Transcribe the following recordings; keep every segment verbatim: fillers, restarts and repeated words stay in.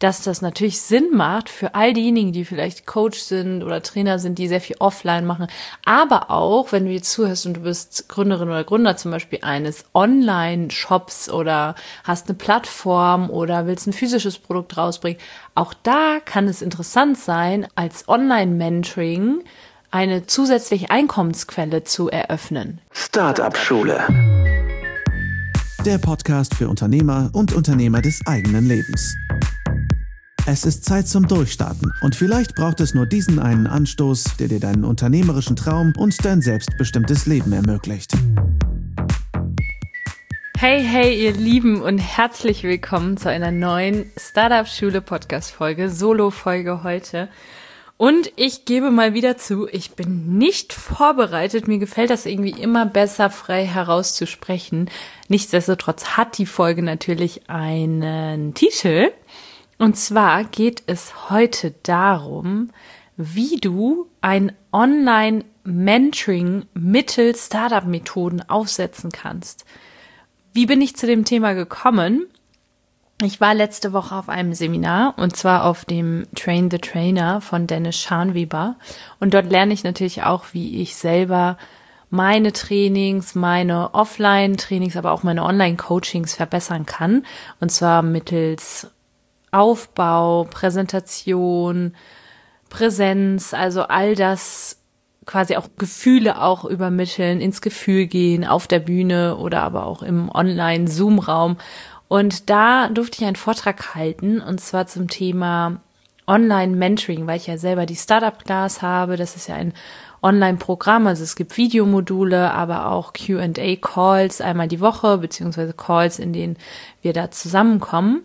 dass das natürlich Sinn macht für all diejenigen, die vielleicht Coach sind oder Trainer sind, die sehr viel offline machen, aber auch, wenn du jetzt zuhörst und du bist Gründerin oder Gründer zum Beispiel eines Online-Shops oder hast eine Plattform oder willst ein physisches Produkt rausbringen, auch da kann es interessant sein, als Online-Mentoring eine zusätzliche Einkommensquelle zu eröffnen. Startup-Schule. Der Podcast für Unternehmer und Unternehmer des eigenen Lebens. Es ist Zeit zum Durchstarten und vielleicht braucht es nur diesen einen Anstoß, der dir deinen unternehmerischen Traum und dein selbstbestimmtes Leben ermöglicht. Hey, hey, ihr Lieben und herzlich willkommen zu einer neuen Startup-Schule-Podcast-Folge, Solo-Folge heute. Und ich gebe mal wieder zu, ich bin nicht vorbereitet. Mir gefällt das irgendwie immer besser, frei herauszusprechen. Nichtsdestotrotz hat die Folge natürlich einen Titel. Und zwar geht es heute darum, wie du ein Online-Mentoring mittels Startup-Methoden aufsetzen kannst. Wie bin ich zu dem Thema gekommen? Ich war letzte Woche auf einem Seminar und zwar auf dem Train the Trainer von Dennis Scharnweber und dort lerne ich natürlich auch, wie ich selber meine Trainings, meine Offline-Trainings, aber auch meine Online-Coachings verbessern kann und zwar mittels Aufbau, Präsentation, Präsenz, also all das quasi auch Gefühle auch übermitteln, ins Gefühl gehen, auf der Bühne oder aber auch im Online-Zoom-Raum. Und da durfte ich einen Vortrag halten, und zwar zum Thema Online-Mentoring, weil ich ja selber die Startup-Class habe. Das ist ja ein Online-Programm, also es gibt Videomodule, aber auch Q and A-Calls einmal die Woche, beziehungsweise Calls, in denen wir da zusammenkommen.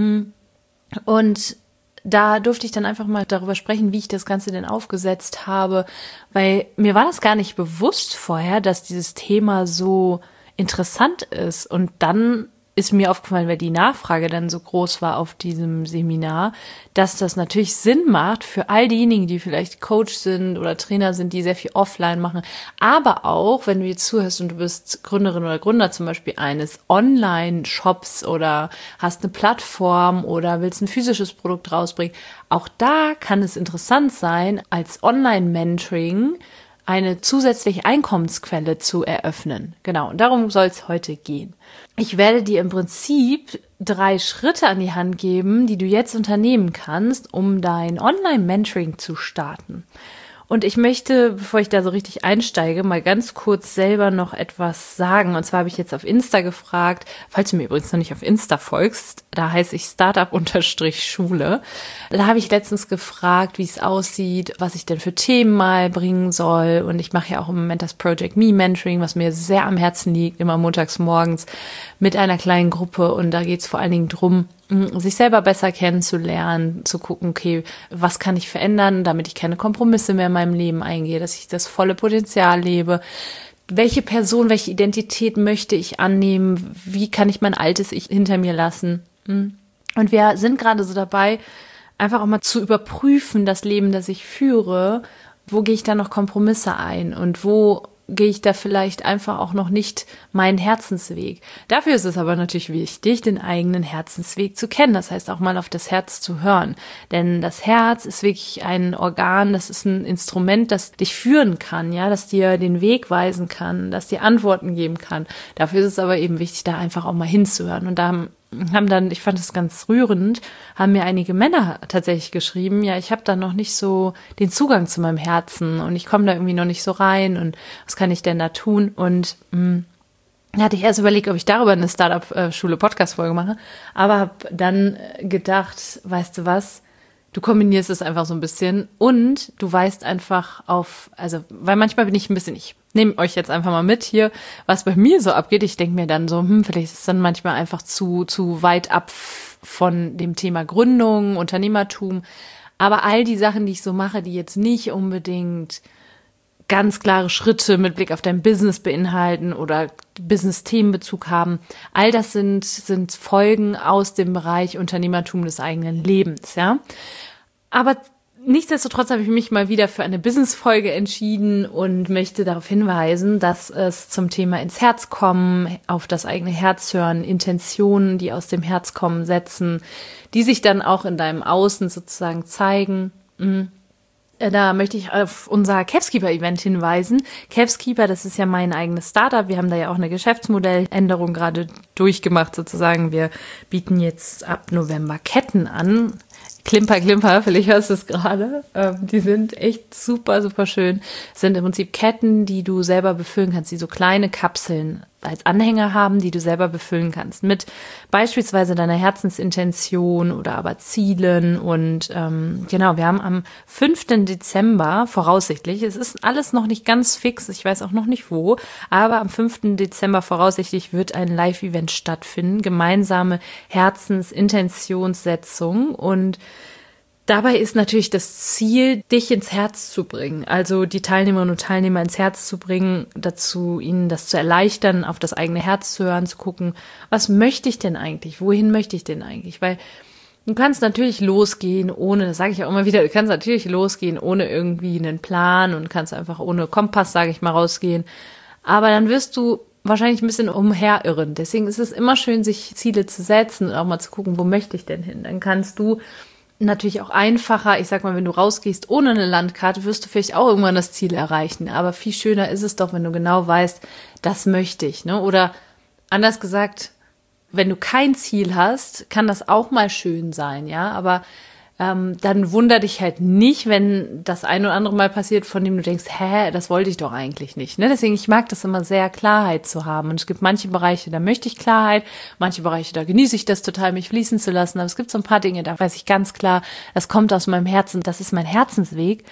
Und da durfte ich dann einfach mal darüber sprechen, wie ich das Ganze denn aufgesetzt habe, weil mir war das gar nicht bewusst vorher, dass dieses Thema so interessant ist. Und dann ist mir aufgefallen, weil die Nachfrage dann so groß war auf diesem Seminar, dass das natürlich Sinn macht für all diejenigen, die vielleicht Coach sind oder Trainer sind, die sehr viel offline machen, aber auch, wenn du jetzt zuhörst und du bist Gründerin oder Gründer zum Beispiel eines Online-Shops oder hast eine Plattform oder willst ein physisches Produkt rausbringen, auch da kann es interessant sein, als Online-Mentoring eine zusätzliche Einkommensquelle zu eröffnen. Genau, und darum soll es heute gehen. Ich werde dir im Prinzip drei Schritte an die Hand geben, die du jetzt unternehmen kannst, um dein Online-Mentoring zu starten. Und ich möchte, bevor ich da so richtig einsteige, mal ganz kurz selber noch etwas sagen. Und zwar habe ich jetzt auf Insta gefragt, falls du mir übrigens noch nicht auf Insta folgst, da heiße ich Startup-Schule. Da habe ich letztens gefragt, wie es aussieht, was ich denn für Themen mal bringen soll. Und ich mache ja auch im Moment das Project Me Mentoring, was mir sehr am Herzen liegt, immer montags morgens mit einer kleinen Gruppe. Und da geht es vor allen Dingen drum, sich selber besser kennenzulernen, zu gucken, okay, was kann ich verändern, damit ich keine Kompromisse mehr in meinem Leben eingehe, dass ich das volle Potenzial lebe. Welche Person, welche Identität möchte ich annehmen? Wie kann ich mein altes Ich hinter mir lassen? Und wir sind gerade so dabei, einfach auch mal zu überprüfen, das Leben, das ich führe, wo gehe ich da noch Kompromisse ein und wo gehe ich da vielleicht einfach auch noch nicht meinen Herzensweg. Dafür ist es aber natürlich wichtig, den eigenen Herzensweg zu kennen. Das heißt auch mal auf das Herz zu hören. Denn das Herz ist wirklich ein Organ, das ist ein Instrument, das dich führen kann, ja, das dir den Weg weisen kann, das dir Antworten geben kann. Dafür ist es aber eben wichtig, da einfach auch mal hinzuhören. Und da haben haben dann, ich fand es ganz rührend, haben mir einige Männer tatsächlich geschrieben, ja, ich habe da noch nicht so den Zugang zu meinem Herzen und ich komme da irgendwie noch nicht so rein und was kann ich denn da tun? Und mh, da hatte ich erst überlegt, ob ich darüber eine Startup-Schule-Podcast-Folge mache, aber habe dann gedacht, weißt du was, du kombinierst es einfach so ein bisschen und du weißt einfach auf, also, weil manchmal bin ich ein bisschen, ich nehme euch jetzt einfach mal mit hier, was bei mir so abgeht. Ich denke mir dann so, hm, vielleicht ist es dann manchmal einfach zu, zu weit ab von dem Thema Gründung, Unternehmertum. Aber all die Sachen, die ich so mache, die jetzt nicht unbedingt ganz klare Schritte mit Blick auf dein Business beinhalten oder Business-Themenbezug haben, all das sind, sind Folgen aus dem Bereich Unternehmertum des eigenen Lebens, ja. Aber Nichtsdestotrotz habe ich mich mal wieder für eine Business-Folge entschieden und möchte darauf hinweisen, dass es zum Thema ins Herz kommen, auf das eigene Herz hören, Intentionen, die aus dem Herz kommen, setzen, die sich dann auch in deinem Außen sozusagen zeigen. Da möchte ich auf unser Capskeeper-Event hinweisen. Capskeeper, das ist ja mein eigenes Startup. Wir haben da ja auch eine Geschäftsmodelländerung gerade durchgemacht sozusagen. Wir bieten jetzt ab November Ketten an. Klimper, Klimper, vielleicht hörst du es gerade. Ähm, die sind echt super, super schön. Das sind im Prinzip Ketten, die du selber befüllen kannst, die so kleine Kapseln als Anhänger haben, die du selber befüllen kannst. Mit beispielsweise deiner Herzensintention oder aber Zielen. Und ähm, genau, wir haben am fünften Dezember voraussichtlich, es ist alles noch nicht ganz fix, ich weiß auch noch nicht wo, aber am fünften Dezember voraussichtlich wird ein Live-Event stattfinden, gemeinsame Herzenintentionssetzung. Und dabei ist natürlich das Ziel, dich ins Herz zu bringen, also die Teilnehmerinnen und Teilnehmer ins Herz zu bringen, dazu ihnen das zu erleichtern, auf das eigene Herz zu hören, zu gucken, was möchte ich denn eigentlich, wohin möchte ich denn eigentlich, weil du kannst natürlich losgehen ohne, das sage ich auch immer wieder, du kannst natürlich losgehen ohne irgendwie einen Plan und kannst einfach ohne Kompass, sage ich mal, rausgehen, aber dann wirst du wahrscheinlich ein bisschen umherirren, deswegen ist es immer schön, sich Ziele zu setzen und auch mal zu gucken, wo möchte ich denn hin, dann kannst du natürlich auch einfacher, ich sag mal, wenn du rausgehst ohne eine Landkarte, wirst du vielleicht auch irgendwann das Ziel erreichen, aber viel schöner ist es doch, wenn du genau weißt, das möchte ich, ne? Oder anders gesagt, wenn du kein Ziel hast, kann das auch mal schön sein, ja, aber ähm, dann wunder dich halt nicht, wenn das ein oder andere Mal passiert, von dem du denkst, hä, das wollte ich doch eigentlich nicht, ne? Deswegen, ich mag das immer sehr, Klarheit zu haben. Und es gibt manche Bereiche, da möchte ich Klarheit, manche Bereiche, da genieße ich das total, mich fließen zu lassen. Aber es gibt so ein paar Dinge, da weiß ich ganz klar, das kommt aus meinem Herzen, das ist mein Herzensweg.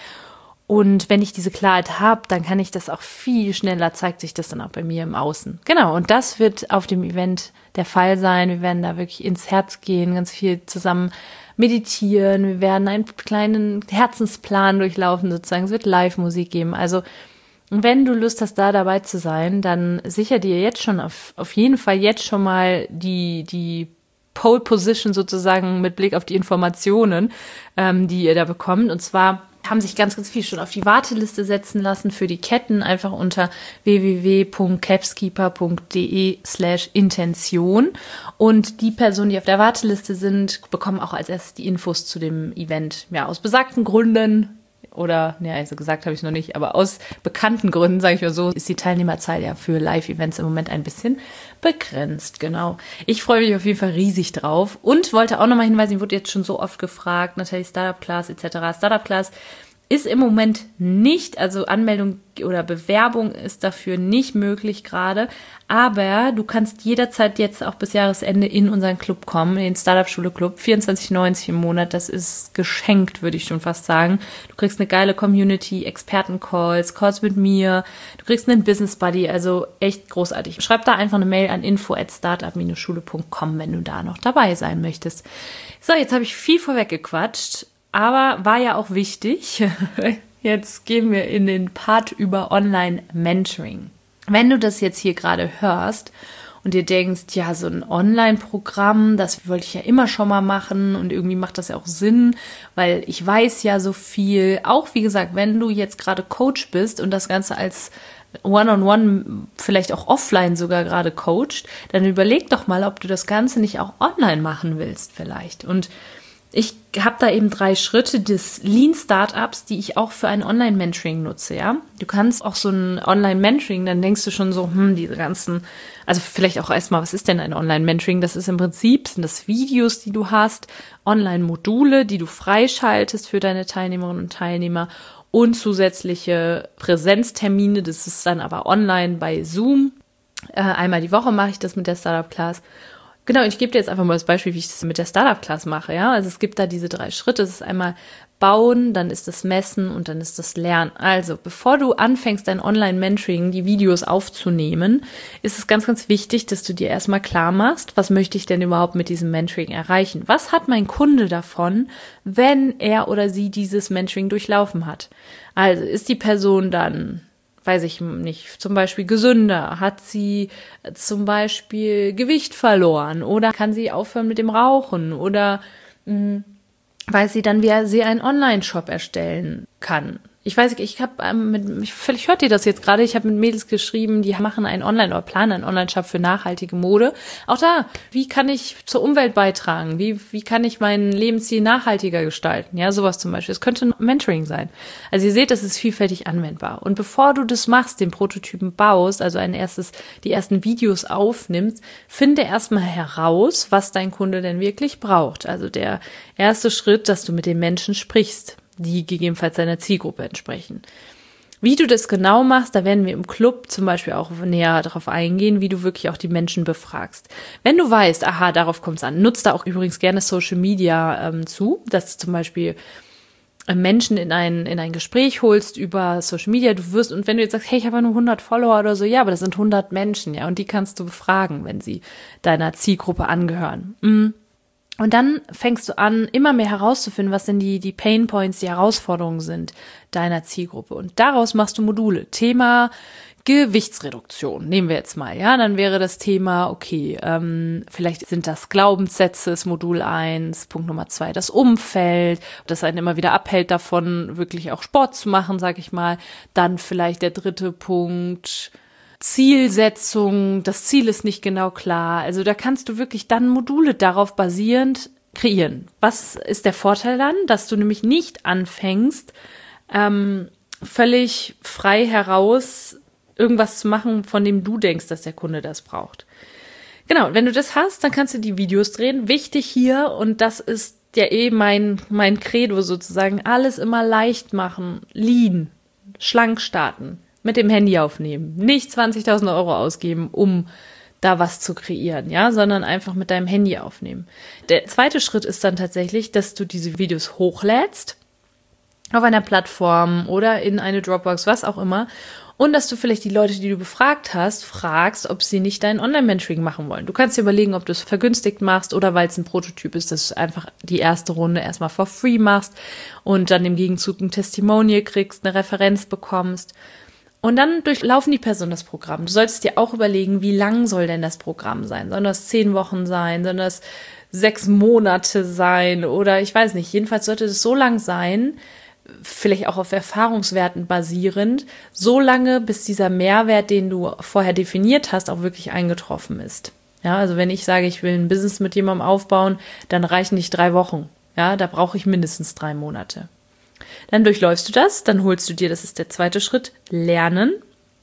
Und wenn ich diese Klarheit habe, dann kann ich das auch viel schneller, zeigt sich das dann auch bei mir im Außen. Genau, und das wird auf dem Event der Fall sein. Wir werden da wirklich ins Herz gehen, ganz viel zusammen meditieren. Wir werden einen kleinen Herzensplan durchlaufen sozusagen. Es wird Live-Musik geben. Also wenn du Lust hast, da dabei zu sein, dann sicher dir jetzt schon auf, auf jeden Fall jetzt schon mal die, die Pole Position sozusagen mit Blick auf die Informationen, ähm, die ihr da bekommt. Und zwar haben sich ganz, ganz viel schon auf die Warteliste setzen lassen für die Ketten, einfach unter w w w punkt capskeeper punkt d e slash intention. Und die Personen, die auf der Warteliste sind, bekommen auch als erstes die Infos zu dem Event. Ja, aus besagten Gründen oder, ja, also gesagt habe ich noch nicht, aber aus bekannten Gründen, sage ich mal so, ist die Teilnehmerzahl ja für Live-Events im Moment ein bisschen begrenzt, genau. Ich freue mich auf jeden Fall riesig drauf und wollte auch nochmal hinweisen, ich wurde jetzt schon so oft gefragt, natürlich Startup Class et cetera. Startup Class ist im Moment nicht, also Anmeldung oder Bewerbung ist dafür nicht möglich gerade, aber du kannst jederzeit jetzt auch bis Jahresende in unseren Club kommen, in den Startup Schule Club, vierundzwanzig neunzig im Monat, das ist geschenkt, würde ich schon fast sagen. Du kriegst eine geile Community, Experten-Calls, Calls mit mir, du kriegst einen Business Buddy, also echt großartig. Schreib da einfach eine Mail an info at startup schule punkt com, wenn du da noch dabei sein möchtest. So, jetzt habe ich viel vorweggequatscht. Aber war ja auch wichtig. Jetzt gehen wir in den Part über Online-Mentoring. Wenn du das jetzt hier gerade hörst und dir denkst, ja, so ein Online-Programm, das wollte ich ja immer schon mal machen und irgendwie macht das ja auch Sinn, weil ich weiß ja so viel. Auch wie gesagt, wenn du jetzt gerade Coach bist und das Ganze als One-on-One, vielleicht auch offline sogar gerade coacht, dann überleg doch mal, ob du das Ganze nicht auch online machen willst vielleicht. Und ich habe da eben drei Schritte des Lean-Startups, die ich auch für ein Online-Mentoring nutze, ja. Du kannst auch so ein Online-Mentoring, dann denkst du schon so, hm, diese ganzen, also vielleicht auch erstmal, was ist denn ein Online-Mentoring? Das ist im Prinzip, sind das Videos, die du hast, Online-Module, die du freischaltest für deine Teilnehmerinnen und Teilnehmer und zusätzliche Präsenztermine, das ist dann aber online bei Zoom. Äh, einmal die Woche mache ich das mit der Startup Class. Genau, ich gebe dir jetzt einfach mal das Beispiel, wie ich das mit der Startup Class mache, ja. Also es gibt da diese drei Schritte. Es ist einmal Bauen, dann ist das Messen und dann ist das Lernen. Also, bevor du anfängst, dein Online-Mentoring, die Videos aufzunehmen, ist es ganz, ganz wichtig, dass du dir erstmal klar machst, was möchte ich denn überhaupt mit diesem Mentoring erreichen? Was hat mein Kunde davon, wenn er oder sie dieses Mentoring durchlaufen hat? Also, ist die Person dann, weiß ich nicht, zum Beispiel gesünder? Hat sie zum Beispiel Gewicht verloren? Oder kann sie aufhören mit dem Rauchen? Oder mh, weiß sie dann, wie sie einen Online-Shop erstellen kann. Ich weiß nicht, ich habe ähm, mit, vielleicht hört ihr das jetzt gerade, ich habe mit Mädels geschrieben, die machen einen Online- oder planen einen Online-Shop für nachhaltige Mode. Auch da, wie kann ich zur Umwelt beitragen? Wie, wie kann ich meinen Lebensstil nachhaltiger gestalten? Ja, sowas zum Beispiel. Es könnte ein Mentoring sein. Also ihr seht, das ist vielfältig anwendbar. Und bevor du das machst, den Prototypen baust, also ein erstes, die ersten Videos aufnimmst, finde erstmal heraus, was dein Kunde denn wirklich braucht. Also der erste Schritt, dass du mit den Menschen sprichst, die gegebenenfalls deiner Zielgruppe entsprechen. Wie du das genau machst, da werden wir im Club zum Beispiel auch näher darauf eingehen, wie du wirklich auch die Menschen befragst. Wenn du weißt, aha, darauf kommt es an, nutzt da auch übrigens gerne Social Media ähm, zu, dass du zum Beispiel äh, Menschen in ein, in ein Gespräch holst über Social Media, du wirst, und wenn du jetzt sagst, hey, ich habe ja nur hundert Follower oder so, ja, aber das sind hundert Menschen, ja, und die kannst du befragen, wenn sie deiner Zielgruppe angehören. Mhm. Und dann fängst du an, immer mehr herauszufinden, was denn die, die Pain Points, die Herausforderungen sind deiner Zielgruppe. Und daraus machst du Module. Thema Gewichtsreduktion, nehmen wir jetzt mal. Ja, dann wäre das Thema, okay, ähm, vielleicht sind das Glaubenssätze, ist Modul eins. Punkt Nummer zwei, das Umfeld, das einen immer wieder abhält davon, wirklich auch Sport zu machen, sag ich mal. Dann vielleicht der dritte Punkt, Zielsetzung, das Ziel ist nicht genau klar. Also da kannst du wirklich dann Module darauf basierend kreieren. Was ist der Vorteil dann? Dass du nämlich nicht anfängst, ähm, völlig frei heraus irgendwas zu machen, von dem du denkst, dass der Kunde das braucht. Genau, wenn du das hast, dann kannst du die Videos drehen. Wichtig hier, und das ist ja eh mein, mein Credo sozusagen, alles immer leicht machen, lean, schlank starten. Mit dem Handy aufnehmen. Nicht zwanzigtausend Euro ausgeben, um da was zu kreieren, ja, sondern einfach mit deinem Handy aufnehmen. Der zweite Schritt ist dann tatsächlich, dass du diese Videos hochlädst auf einer Plattform oder in eine Dropbox, was auch immer, und dass du vielleicht die Leute, die du befragt hast, fragst, ob sie nicht dein Online-Mentoring machen wollen. Du kannst dir überlegen, ob du es vergünstigt machst oder weil es ein Prototyp ist, dass du einfach die erste Runde erstmal for free machst und dann im Gegenzug ein Testimonial kriegst, eine Referenz bekommst. Und dann durchlaufen die Personen das Programm. Du solltest dir auch überlegen, wie lang soll denn das Programm sein? Sollen das zehn Wochen sein? Sollen das sechs Monate sein? Oder ich weiß nicht. Jedenfalls sollte es so lang sein, vielleicht auch auf Erfahrungswerten basierend, so lange, bis dieser Mehrwert, den du vorher definiert hast, auch wirklich eingetroffen ist. Ja, also wenn ich sage, ich will ein Business mit jemandem aufbauen, dann reichen nicht drei Wochen. Ja, da brauche ich mindestens drei Monate. Dann durchläufst du das, dann holst du dir, das ist der zweite Schritt, Lernen.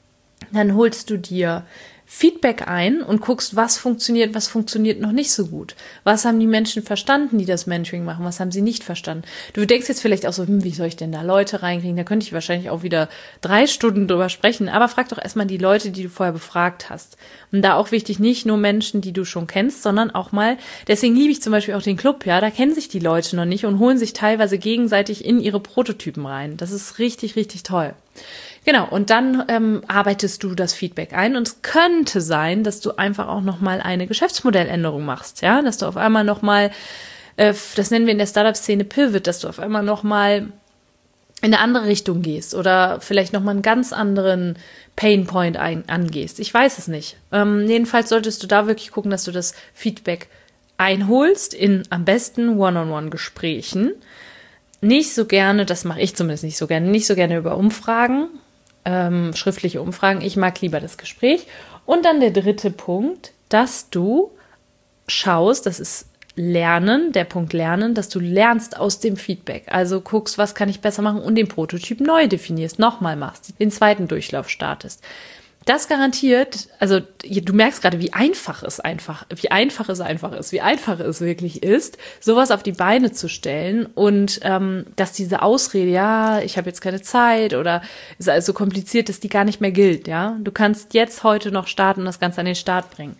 Dann holst du dir Feedback ein und guckst, was funktioniert, was funktioniert noch nicht so gut. Was haben die Menschen verstanden, die das Mentoring machen, was haben sie nicht verstanden? Du denkst jetzt vielleicht auch so, hm, wie soll ich denn da Leute reinkriegen? Da könnte ich wahrscheinlich auch wieder drei Stunden drüber sprechen. Aber frag doch erstmal die Leute, die du vorher befragt hast. Und da auch wichtig, nicht nur Menschen, die du schon kennst, sondern auch mal, deswegen liebe ich zum Beispiel auch den Club, ja, da kennen sich die Leute noch nicht und holen sich teilweise gegenseitig in ihre Prototypen rein. Das ist richtig, richtig toll. Genau, und dann ähm, arbeitest du das Feedback ein, und es könnte sein, dass du einfach auch nochmal eine Geschäftsmodelländerung machst, ja, dass du auf einmal nochmal, äh, das nennen wir in der Startup-Szene Pivot, dass du auf einmal nochmal in eine andere Richtung gehst oder vielleicht nochmal einen ganz anderen Painpoint ein, angehst. Ich weiß es nicht. Ähm, jedenfalls solltest du da wirklich gucken, dass du das Feedback einholst in am besten One-on-One-Gesprächen. Nicht so gerne, das mache ich zumindest nicht so gerne, nicht so gerne über Umfragen, ähm, schriftliche Umfragen. Ich mag lieber das Gespräch. Und dann der dritte Punkt, dass du schaust, das ist Lernen, der Punkt Lernen, dass du lernst aus dem Feedback. Also guckst, was kann ich besser machen und den Prototyp neu definierst, nochmal machst, den zweiten Durchlauf startest. Das garantiert, also du merkst gerade, wie einfach es einfach, wie einfach es einfach ist, wie einfach es wirklich ist, sowas auf die Beine zu stellen, und ähm, dass diese Ausrede, ja, ich habe jetzt keine Zeit oder ist alles so kompliziert, dass die gar nicht mehr gilt, ja. Du kannst jetzt heute noch starten und das Ganze an den Start bringen.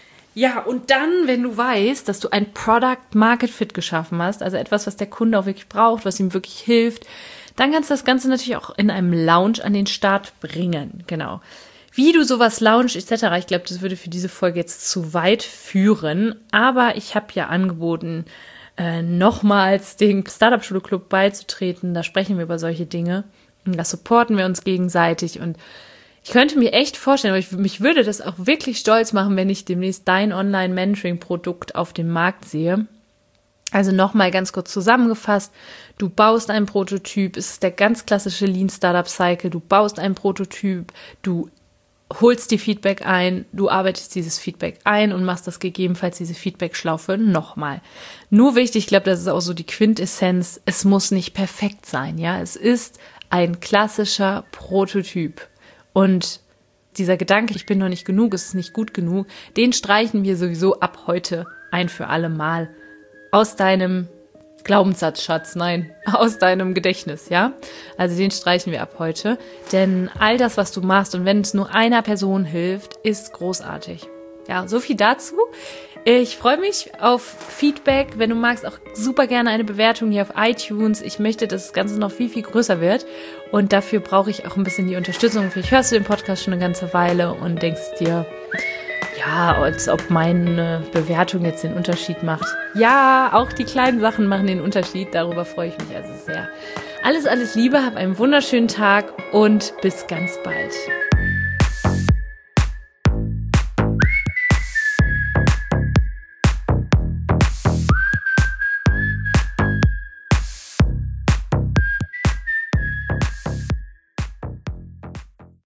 Ja, und dann, wenn du weißt, dass du ein Product Market Fit geschaffen hast, also etwas, was der Kunde auch wirklich braucht, was ihm wirklich hilft, dann kannst du das Ganze natürlich auch in einem Launch an den Start bringen, genau. Wie du sowas launchst et cetera, ich glaube, das würde für diese Folge jetzt zu weit führen, aber ich habe ja angeboten, äh, nochmals dem Startup-Schule Club beizutreten, da sprechen wir über solche Dinge und da supporten wir uns gegenseitig, und ich könnte mir echt vorstellen, aber ich, mich würde das auch wirklich stolz machen, wenn ich demnächst dein Online-Mentoring-Produkt auf dem Markt sehe. Also nochmal ganz kurz zusammengefasst, du baust einen Prototyp, es ist der ganz klassische Lean Startup Cycle, du baust einen Prototyp, du holst dir Feedback ein, du arbeitest dieses Feedback ein und machst das gegebenenfalls diese Feedback-Schlaufe nochmal. Nur wichtig, ich glaube, das ist auch so die Quintessenz, es muss nicht perfekt sein, ja, es ist ein klassischer Prototyp und dieser Gedanke, ich bin noch nicht genug, es ist nicht gut genug, den streichen wir sowieso ab heute ein für alle Mal aus deinem Glaubenssatzschatz, nein, aus deinem Gedächtnis, ja? Also den streichen wir ab heute, denn all das, was du machst und wenn es nur einer Person hilft, ist großartig. Ja, so viel dazu. Ich freue mich auf Feedback, wenn du magst, auch super gerne eine Bewertung hier auf iTunes. Ich möchte, dass das Ganze noch viel, viel größer wird und dafür brauche ich auch ein bisschen die Unterstützung. Vielleicht hörst du den Podcast schon eine ganze Weile und denkst dir, ja, als ob meine Bewertung jetzt den Unterschied macht. Ja, auch die kleinen Sachen machen den Unterschied. Darüber freue ich mich also sehr. Alles, alles Liebe, hab einen wunderschönen Tag und bis ganz bald.